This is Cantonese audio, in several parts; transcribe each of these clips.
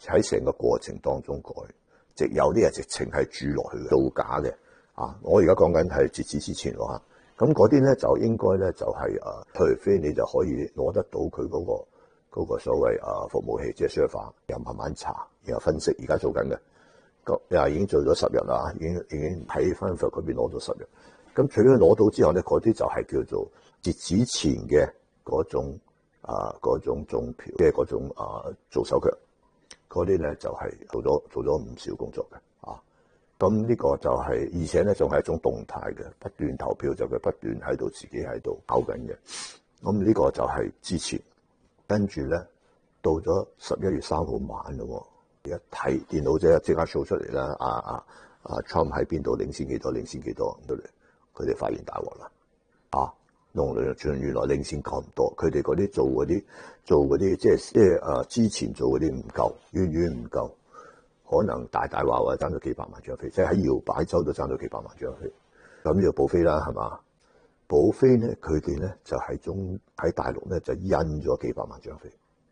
喺成個過程當中改，有啲係直情係注落去嘅造假嘅啊！我而家講緊係截止之前喎嚇，咁嗰啲咧就應該咧就係除非你就可以攞得到佢嗰個所謂服務器，即係 server，又慢慢查，然後分析。而家做緊嘅，已經做咗10日啦，已經喺 Frankfurt 嗰邊攞咗10日。咁除咗攞到之後咧，嗰啲就係叫做截止前嘅嗰種中票，即係嗰種做手腳，嗰啲咧就係做咗唔少工作嘅啊。咁呢個就係，而且咧仲係一種動態嘅，不斷投票，就佢不斷喺度自己喺度搞緊嘅。咁呢個就係之前，跟住咧到咗11月3號晚咯，一睇電腦即刻 show 出嚟啦，Trump 喺邊度領先幾多出嚟，佢哋發現大鑊啦，原來領先咁多，佢哋嗰啲做嗰啲即係之前做嗰啲唔夠，遠遠唔夠，可能大話爭咗幾百萬張飛，即係喺搖擺州都爭咗幾百萬張飛，咁要補飛啦，係嘛？補飛咧，佢哋咧就喺大陸咧就印咗幾百萬張飛，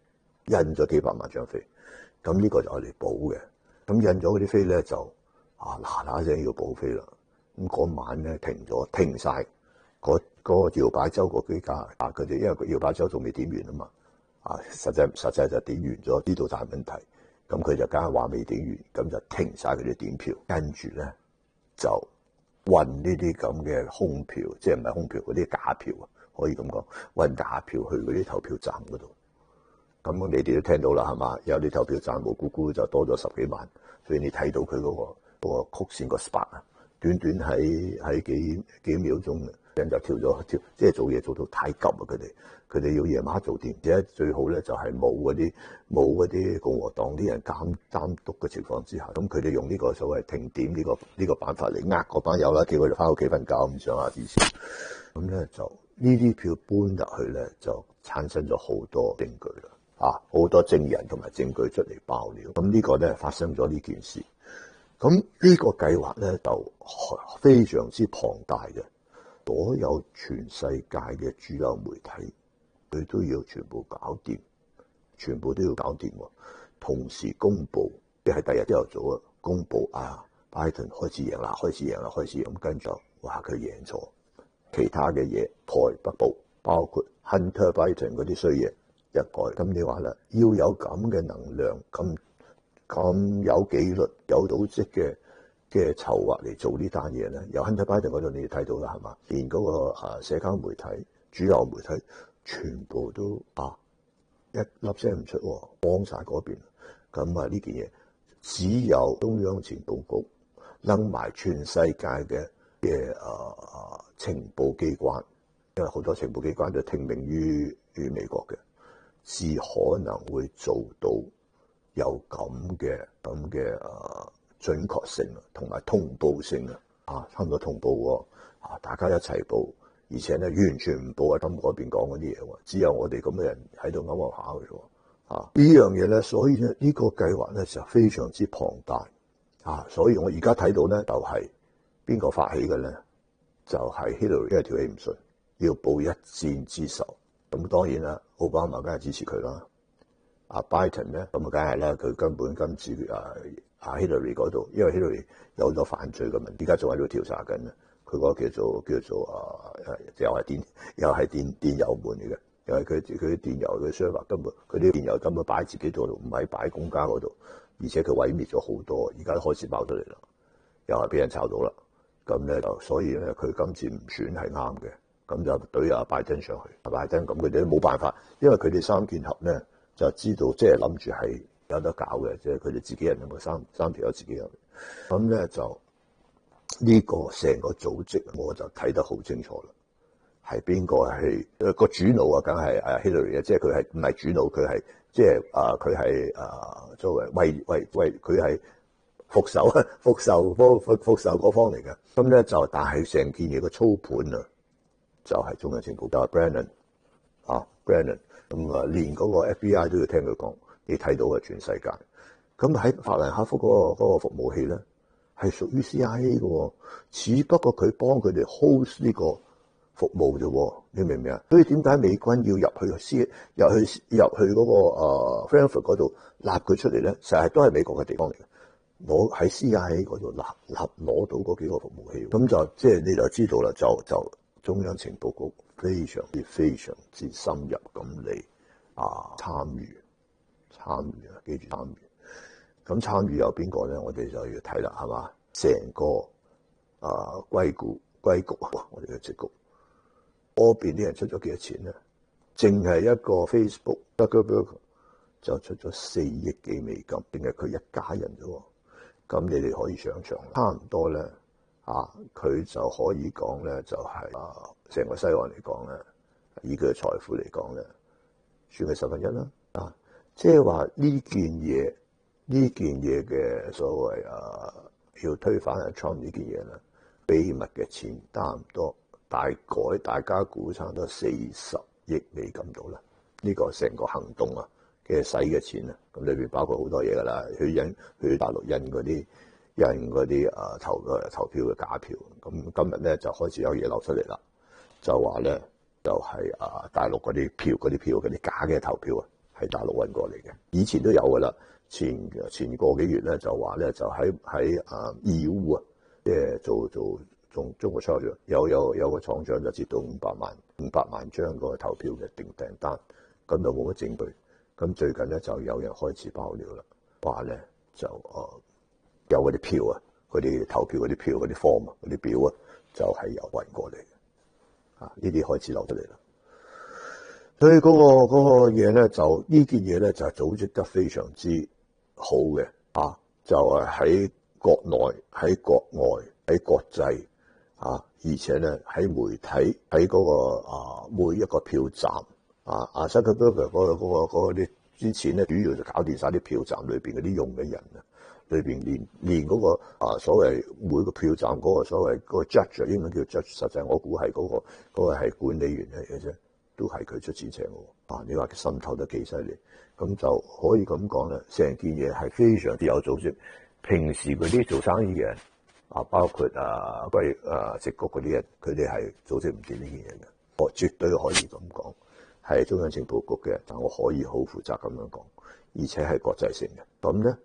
咁呢個就我哋補嘅，咁印咗嗰啲飛咧就嗱聲要補飛啦，咁嗰晚咧停晒。嗰個搖擺州嗰幾家佢哋因為個搖擺州仲未點完啊嘛，實際就點完咗，呢度大問題，咁佢就梗係話未點完，咁就停晒佢哋點票，跟住咧就運呢啲咁嘅空票，即係唔係空票嗰啲假票啊，可以咁講，運假票去嗰啲投票站嗰度，咁你哋都聽到啦係嘛？有啲投票站無辜辜就多咗10幾萬，所以你睇到佢嗰個曲線個 spot 啊，短喺幾秒鐘人就跳，即係做嘢做到太急啊！佢哋要夜晚做掂，而且最好咧就係冇嗰啲共和黨啲人監督嘅情況之下，咁佢哋用呢個所謂停點呢個辦法嚟呃嗰班友啦，叫佢哋翻屋企瞓覺咁上下之前，咁咧就呢啲票搬入去咧就產生咗好多證據啦，好多證人同埋證據出嚟爆料，咁呢個咧發生咗呢件事，咁呢個計劃咧就非常之龐大嘅。所有全世界嘅主流媒體，佢都要全部搞掂，同時公佈，即係第日朝頭早啊，公佈拜登開始贏啦，咁跟住話佢贏咗，其他嘅嘢台不報，包括 Hunter Biden 嗰啲衰嘢一改，咁你話啦，要有咁嘅能量，咁有紀律、有組織嘅籌劃嚟做呢單嘢咧，由 Hunter Biden 嗰度你哋睇到啦，係嘛？連嗰個社交媒體、主流媒體全部都一粒聲唔出，幫晒嗰邊。咁呢件嘢只有中央情報局擸埋全世界嘅情報機關，因為好多情報機關都聽命於美國嘅，至可能會做到有咁嘅準確性同埋同步性差唔多同步大家一齊報，而且咧完全唔報喺嗰邊講嗰啲嘢，只有我哋咁嘅人喺度噏下嘅啫。呢樣嘢咧，所以咧呢個計劃咧就非常之龐大所以我而家睇到咧就係邊個發起嘅咧，就係 Hillary，因為條氣唔順，要報一箭之仇。咁當然啦，奧巴馬梗係支持佢啦。Biden 咧咁梗係啦，佢根本今次Hillary 嗰度，因為 Hillary 有咗犯罪嘅問題，而家仲喺度調查緊咧。佢嗰個叫做又係電郵門嚟嘅，因為佢電郵嘅 server 根本佢啲電郵根本擺自己度，唔係擺公家嗰度，而且佢毀滅咗好多，而家都開始爆出嚟啦，又係俾人炒到啦。咁咧就所以咧，佢今次唔選係啱嘅，咁就懟拜登上去，拜登咁佢哋都冇辦法，因為佢哋三劍俠咧就知道即係諗住係有得搞嘅，即係佢哋自己人有冇三條友自己人，咁咧就。呢個成個組織我就睇得好清楚啦，係邊個係個主腦啊？梗係Hillary 即係佢係唔係主腦，佢係即係佢係作為為佢係復仇嗰方嚟嘅。咁咧就但係成件嘢個操盤就係中央情報就係 Brennan 咁連嗰個 FBI 都要聽佢講，你睇到嘅全世界。咁喺法蘭克福嗰個服務器咧。係屬於 CIA 嘅，只不過佢幫佢哋 host 呢個服務啫喎，你明唔明啊？所以點解美軍要入去嗰個Frankfurt 嗰度立佢出嚟咧？成日都係美國嘅地方嚟嘅，攞喺 CIA 嗰度立攞到嗰幾個服務器，咁就即係你就知道啦，就中央情報局非常之深入咁嚟參與啊，記住參與。咁參與有邊個咧？我哋就要睇啦，係嘛？成個硅谷我哋嘅矽谷嗰邊啲人出咗幾多錢咧？淨係一個 Facebook Zuckerberg 就出咗4億幾美金，淨係佢一家人啫喎。咁你哋可以想象，差唔多咧佢就可以講咧，就係成個西岸嚟講咧，以佢嘅財富嚟講咧，算係1/10啦。即係話呢件嘢嘅所謂要推翻阿 Trump 呢件嘢咧，秘密嘅錢差唔多大家估差唔多40億美金到啦。呢個成個行動嘅使嘅錢咁裏邊包括好多嘢噶啦，去大陸印嗰啲投票嘅假票。咁今日咧就開始有嘢流出嚟啦，就話咧就係大陸嗰啲假嘅投票係大陸運過嚟嘅，以前都有噶啦。前個幾月咧就話咧就喺EU即係做中國出咗有個廠長就接到500萬張個投票嘅訂單，咁就冇乜證據。咁最近咧就有人開始爆料啦，話咧就有嗰啲票佢哋投票嗰啲票嗰啲 form 嗰啲表就係由運過嚟嘅，呢啲開始流出嚟啦。所以嗰個嘢咧就呢件嘢咧就係組織得非常之好嘅就係喺國內、喺國外、喺國際而且咧喺媒體、喺嗰個每一個票站Zuckerberg 嗰啲錢咧，主要就搞掂晒啲票站裏邊嗰啲用嘅人裏邊連嗰個所謂每個票站嗰個所謂嗰個 judge 英文叫 judge， 實際我估係嗰個係管理員嚟嘅啫，都係佢出錢請嘅。你話佢滲透得幾犀利，咁就可以咁講啦。成件嘢係非常之有組織。平時嗰啲做生意嘅人包括矽谷嗰啲人，佢哋係組織唔掂呢件嘢嘅。我絕對可以咁講，係中央情報局嘅，但我可以好負責咁樣講，而且係國際性嘅。咁咧，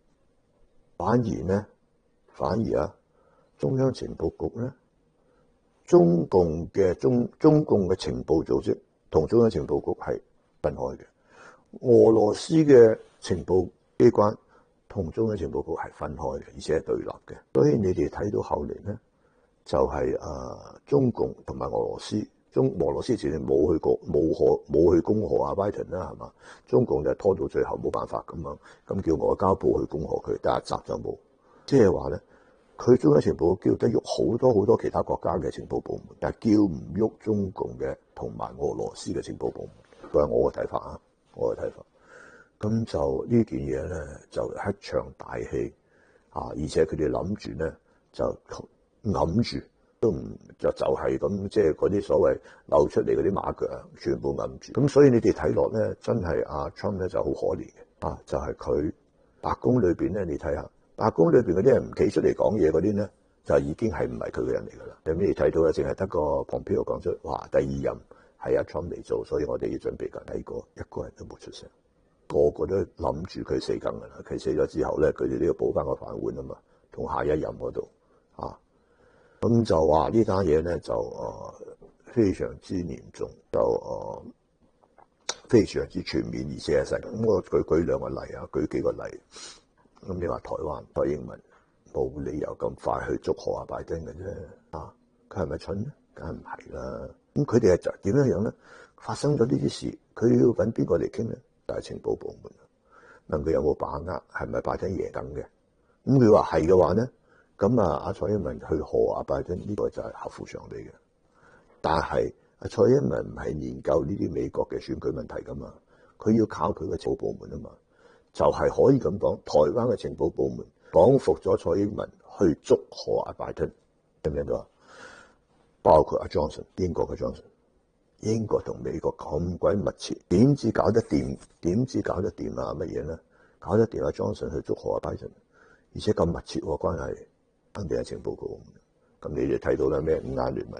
反而中央情報局咧，中共嘅情報組織同中央情報局係分開嘅，俄羅斯嘅情報機關同中央情報局係分開嘅，而且係對立嘅。所以你哋睇到後嚟咧，就係中共同埋俄羅斯，俄羅斯自然冇去恭賀拜登啦，係嘛？中共就拖到最後冇辦法咁樣，咁叫外交部去恭賀佢，但係習就冇。即係話咧，佢中央情報局叫得喐好多其他國家嘅情報部門，但係叫唔喐中共嘅同埋俄羅斯嘅情報部門。都係我嘅睇法我嘅睇法。咁就呢件嘢咧，就一場大戲而且佢哋諗住咧就揞住，都唔就係咁，即係嗰啲所謂漏出嚟嗰啲馬腳全部揞住。咁所以你哋睇落咧，真係Trump 咧就好可憐嘅就係佢白宮裏邊咧，你睇下白宮裏邊嗰啲人唔企出嚟講嘢嗰啲咧，就已經係唔係佢嘅人嚟㗎啦。你睇到咧，淨係得個 Pompeo 講出，第二任係Trump 嚟做，所以我哋要準備緊。睇過一個人都冇出聲。個個都諗住佢死梗噶啦，佢死咗之後咧，佢哋都要補翻個飯碗啊嘛，同下一任嗰度咁就話呢單嘢咧就非常之嚴重，就非常之全面，而且係細。咁我舉兩個例舉幾個例。咁你話台灣蔡英文冇理由咁快去祝賀拜登嘅啫，佢係咪蠢咧？梗係唔係啦。咁佢哋係就點樣咧？發生咗呢啲事，佢要揾邊個嚟傾咧？就係情報部門，問佢有冇把握，係咪拜登贏緊嘅？咁佢話係嘅話咧，咁阿蔡英文去賀拜登呢個就係合乎常理嘅。但係阿蔡英文唔係研究呢啲美國嘅選舉問題噶嘛，佢要靠佢嘅情報部門啊嘛，就係可以咁講，台灣嘅情報部門講服咗蔡英文去祝賀拜登，明唔明到啊？包括阿 Johnson， 英國嘅 Johnson。英國同美國咁鬼密切，點知搞得掂？乜嘢咧？搞得掂阿 Johnson 去祝賀拜登，而且咁密切關係，肯定係情報局。咁你哋睇到啦，咩五眼聯盟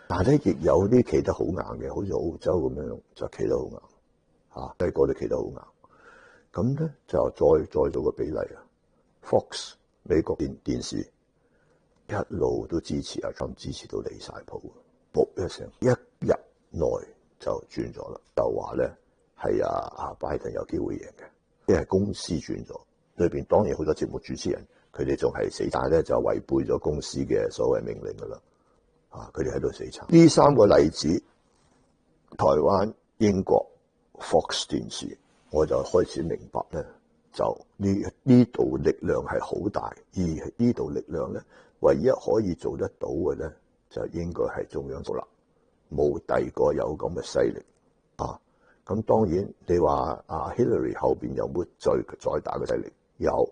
但係咧亦有啲企得好硬嘅，好似澳洲咁樣就企得好硬嚇，細個都企得好硬。咁咧就再做個比例啊 ，Fox 美國電視一路都支持阿 Trump，支持到離晒譜，噗一聲，一日內就轉咗啦，就話咧係阿拜登有機會贏嘅，因為公司轉咗，裏邊當然好多節目主持人佢哋仲係死，但係咧就違背咗公司嘅所謂命令噶啦，佢哋喺度死撐。呢三個例子，台灣、英國、Fox 電視。我就開始明白咧，就呢度力量係好大，而呢度力量咧，唯一可以做得到嘅咧，就應該係中央做啦，冇第二個有咁嘅勢力啊。咁當然你話Hillary 後邊有冇再大嘅勢力？有。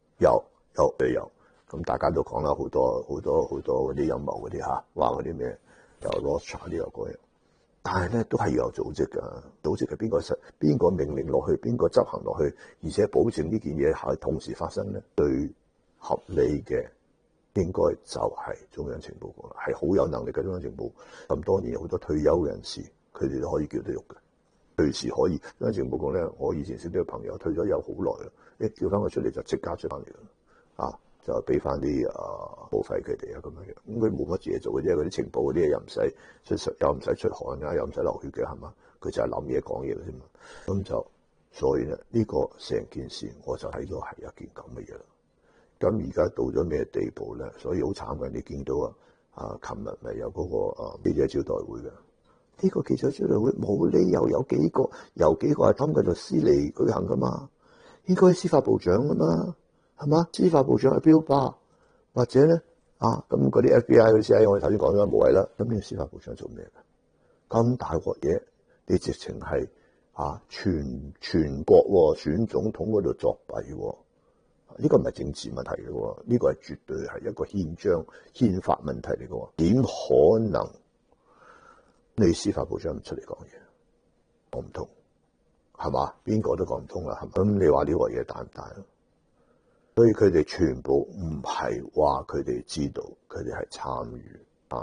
咁大家都講啦，好多嗰啲陰謀嗰啲嚇，話嗰啲咩又 Rothschild 呢個嗰樣。但係咧，都係要有組織㗎。組織係邊個命令落去，邊個執行落去，而且保證呢件嘢係同時發生咧，最合理嘅應該就係中央情報局啦，係好有能力嘅中央情報。咁多年有好多退休人士，佢哋都可以叫得喐嘅，隨時可以。中央情報局咧，我以前識啲朋友退咗有好耐啦，一叫翻佢出嚟就即刻出翻嚟啦，就俾翻啲保費佢哋啊咁樣。咁佢冇乜嘢做嘅啫，嗰啲情報嗰啲嘢又唔使出汗啊，又唔使流血嘅係嘛？佢就係諗嘢講嘢嘅啫嘛。咁就所以咧，呢個成件事我就睇咗係一件咁嘅嘢啦。咁而家到咗咩地步咧？所以好慘嘅，你見到琴日咪有嗰個記者招待會嘅。呢個記者招待會冇理由由幾個係Trump嘅律師嚟舉行噶嘛？應該係司法部長噶嘛？係嘛？司法部長係標靶，或者咧咁嗰啲 FBI 嗰啲 CIA，我哋頭先講咗無謂啦。咁呢個司法部長做咩嘅？咁大鑊嘢，你直情係全國選總統嗰度作弊喎？呢個唔係政治問題嘅喎，呢個係絕對係一個憲法問題嚟嘅喎。點可能你司法部長唔出嚟講嘢？講唔通係嘛？邊個都講唔通啦，係嘛？咁你話呢個嘢大唔大啊？所以佢哋全部唔係話佢哋知道，佢哋係參與，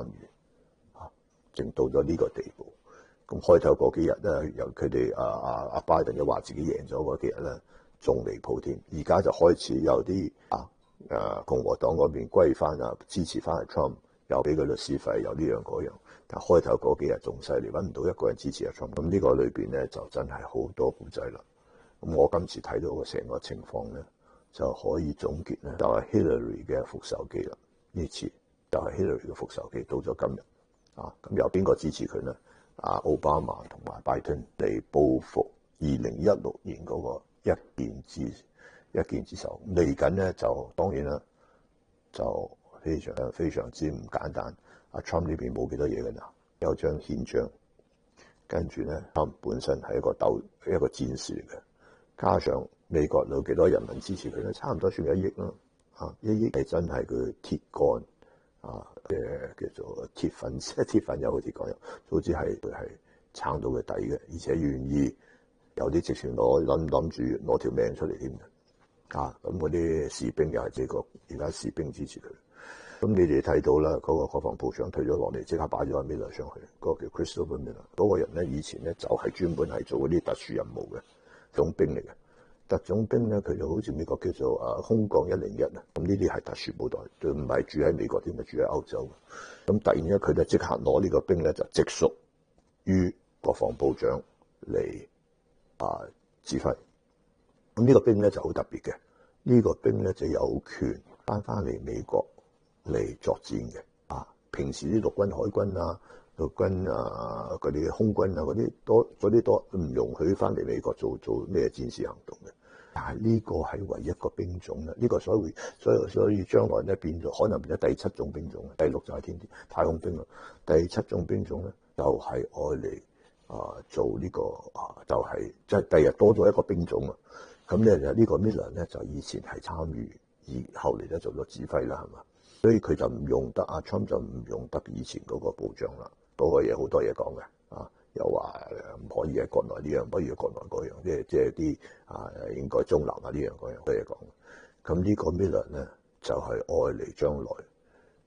正到咗呢個地步。咁開頭嗰幾日咧，由佢哋阿拜登又話自己贏咗嗰幾日咧，仲離譜添。而家就開始有啲共和黨嗰邊歸翻支持翻阿 Trump，又俾佢律師費，又呢樣嗰樣。但開頭嗰幾日仲犀利，揾唔到一個人支持阿 Trump。咁呢個裏邊咧就真係好多古仔啦。咁我今次睇到嘅成個情況咧，就可以總結咧，就係 Hillary 嘅復仇記啦。呢次就係 Hillary 嘅復仇記，到咗今日咁有邊個支持佢咧？奧巴馬同埋拜登嚟報復2016年嗰個一箭之仇。嚟緊咧就當然啦，就非常之唔簡單。阿 Trump 呢邊冇幾多嘢㗎啦，有張憲章，跟住咧 Trump 本身係一個戰士嚟嘅，加上美國有幾多人民支持佢咧？差唔多算1億啦，1億係真係佢鐵桿嘅叫做鐵粉又好似講，總之係佢係撐到佢底嘅，而且願意有啲直情諗住攞條命出嚟添嘅。咁嗰啲士兵又係而家士兵支持佢。咁你哋睇到啦，嗰個國防部長退咗落嚟，即刻擺咗阿 Miller 上去，嗰個叫 Christopher Miller。嗰個人咧以前咧就係專門係做嗰啲特殊任務嘅總兵嚟嘅。特種兵咧，佢就好似美國叫做空降101啊，咁呢啲係特殊部隊，就唔係住喺美國添，係住喺歐洲。咁突然間佢就即刻攞呢個兵咧，就直屬於國防部長嚟指揮。咁呢個兵咧就好特別嘅，呢個兵咧就有權翻嚟美國嚟作戰嘅。平時啲陸軍、海軍陸軍嗰啲空軍嗰啲多唔容許翻嚟美國做咩戰士行動嘅。但係呢個係唯一一個兵種啦，呢個所以將來咧變咗可能變咗第7種兵種，第6就係太空兵啦。第7種兵種咧就係愛嚟做呢個就係即係第日多咗一個兵種啊。咁咧就呢個 Miller 咧就以前係參與，而後嚟咧做咗指揮啦，係嘛？所以佢就唔用得阿 Trump 就唔用得以前嗰個部長啦。嗰個嘢好多嘢講嘅又話唔可以喺國內呢樣，唔可以喺國內嗰樣，即係啲應該中立呢樣嗰樣多嘢講。咁呢個 Miller 咧就係愛嚟將來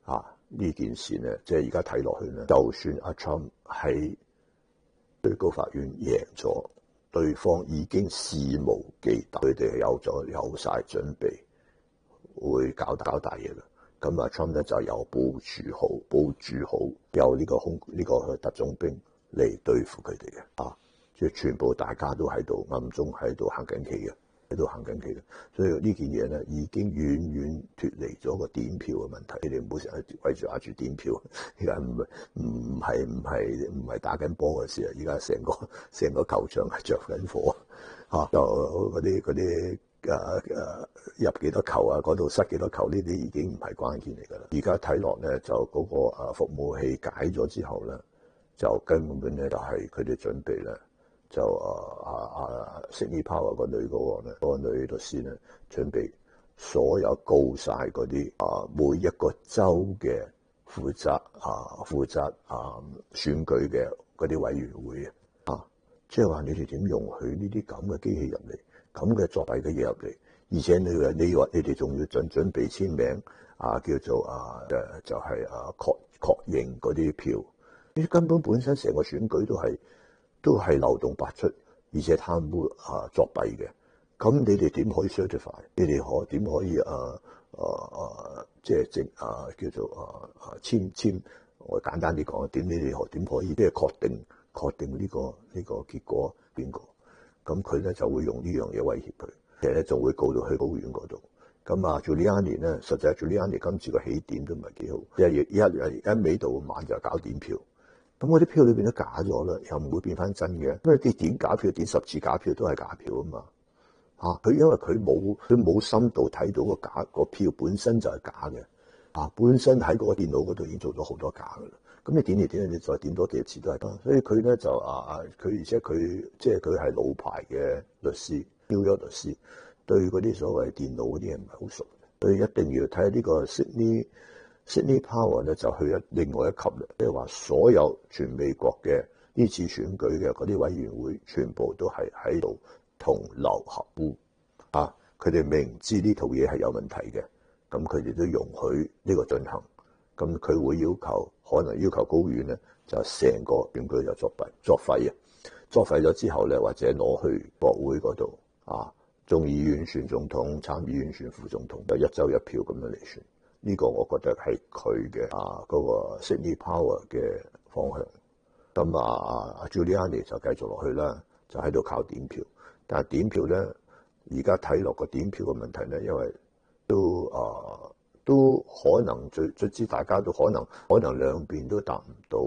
呢件事咧，即係而家睇落去咧，就算阿 Trump 喺最高法院贏咗，對方已經肆無忌憚，佢哋有晒準備，會搞大嘢啦。咁阿 Trump 咧就有部署好有呢個特種兵嚟對付佢哋嘅，即係全部大家都喺度暗中喺度行緊棋嘅。所以呢件嘢咧已經遠遠脫離咗個點票嘅問題。你哋唔好成日圍住壓住點票，而家唔係打緊波嘅事啊！而家成個球場係着緊火就嗰啲入幾多球啊，嗰度失幾多球，呢啲已經唔係關鍵嚟㗎啦。而家睇落咧就嗰個服務器解咗之後咧，就根本咧就係佢哋準備咧。就Sidney Powell 個女嗰個女律師咧，準備所有告晒嗰啲每一個州嘅負責選舉嘅嗰啲委員會即係話你哋點容許呢啲咁嘅機器入嚟，咁嘅作弊嘅嘢入嚟，而且你話你哋仲要準備簽名叫做就係確認嗰啲票，呢啲根本本身成個選舉都係漏洞百出，而且貪污作弊嘅。咁你哋點可以 certify？ 你哋點可以即係叫做簽？我簡單啲講，你哋點可以即係確定呢個結果邊個？咁佢咧就會用呢樣嘢威脅佢，其實咧仲會告到去高院嗰度。咁Giuliani 咧，實際 Giuliani 今次個起點都唔係幾好，一味到晚就搞點票。咁嗰啲票裏邊都假咗啦，又唔會變翻真嘅，因為你點假票、點10次假票都係假票啊嘛。佢因為佢冇深度睇到個票本身就係假嘅，本身喺嗰個電腦嗰度已經做咗好多假噶啦。咁你點嚟點去，你再點多幾次都係得。所以佢咧就佢而且佢即係佢係老牌嘅律師，New York律師，對嗰啲所謂電腦嗰啲嘢唔係好熟，所以一定要睇下呢個Sidney Powell 咧就去另外一級啦，即係話所有全美國嘅呢次選舉嘅嗰啲委員會，全部都係喺度同流合污佢哋明知呢套嘢係有問題嘅，咁佢哋都容許呢個進行，咁佢會可能要求高院咧，就成個選舉就作廢咗之後咧，或者攞去國會嗰度眾議院選總統，參議院選副總統，就一州一票咁樣嚟選。呢個我覺得係佢嘅嗰個 Sidney Powell 嘅方向。咁Giuliani 就繼續落去啦，就喺度靠點票。但係點票咧，而家睇落個點票嘅問題咧，因為都可能最知大家都可能兩邊都達唔到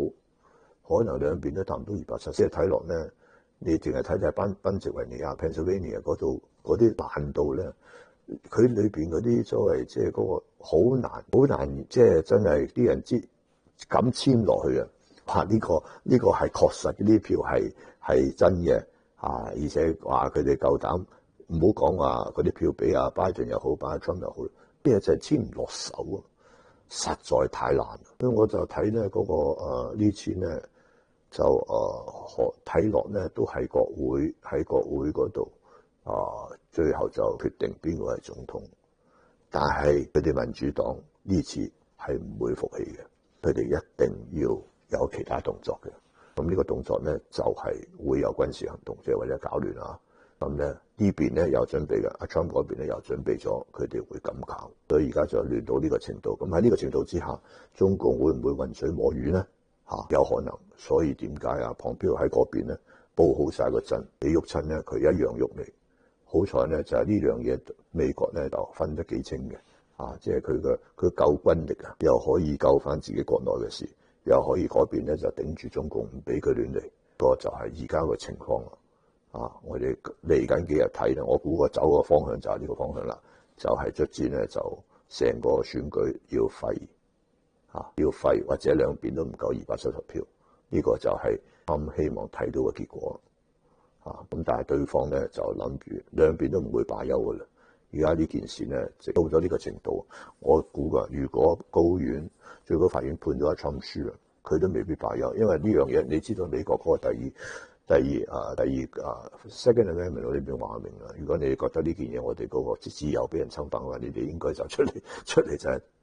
270。即係睇落咧，你淨係睇賓夕維尼亞 Pennsylvania 嗰度嗰啲難度咧。佢裏邊嗰啲所謂即係嗰個好難，即係真係啲人敢簽落去呢個係確實呢啲票係真嘅而且話佢哋夠膽唔好講話嗰啲票俾拜登又好，俾 Trump 又好，啲嘢就係簽唔落手實在太難。所以我就睇咧嗰個呢次咧就睇落咧都係國會嗰度。最後就決定邊個係總統，但係佢哋民主黨呢次係唔會服氣嘅，佢哋一定要有其他動作嘅。咁呢個動作咧就係會有軍事行動，即係或者搞亂咁咧呢邊咧有準備嘅，阿 Trump 嗰邊咧又準備咗，佢哋會咁搞，所以而家就亂到呢個程度。咁喺呢個程度之下，中共會唔會渾水摸魚咧？有可能。所以點解Pompeo喺嗰邊咧佈好晒個陣，你喐親咧佢一樣喐你。好彩咧，就係呢樣嘢，美國咧就分得幾清嘅，即係佢夠軍力又可以救翻自己國內嘅事，又可以嗰邊咧就頂住中共唔俾佢亂嚟，個就係而家個情況我哋嚟緊幾日睇咧，我估個走個方向就係呢個方向啦，就係卒之咧就成個選舉要廢或者兩邊都唔夠270票，呢個就係咁希望睇到嘅結果。咁但係對方咧就諗住兩邊都唔會罷休噶啦。而家呢件事咧，到咗呢個程度，我估噶，如果最高法院判咗阿 Trump 輸佢都未必罷休，因為呢樣嘢你知道美國嗰個第二 Second Amendment 裏邊話明啦，如果你覺得呢件嘢我哋嗰個自由俾人侵犯嘅話，你哋應該就出嚟就係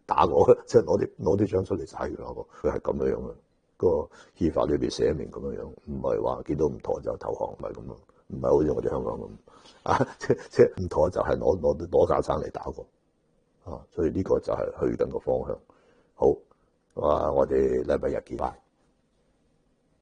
打我，即係攞啲槍出嚟踩佢咯。佢係咁樣嘅，個憲法裏邊寫明咁樣，唔係話見到唔妥就投降，唔係咁咯，唔係好似我哋香港咁啊，即係唔妥就係攞架撐嚟打我啊，所以呢個就係去緊個方向。好，我哋禮拜日見。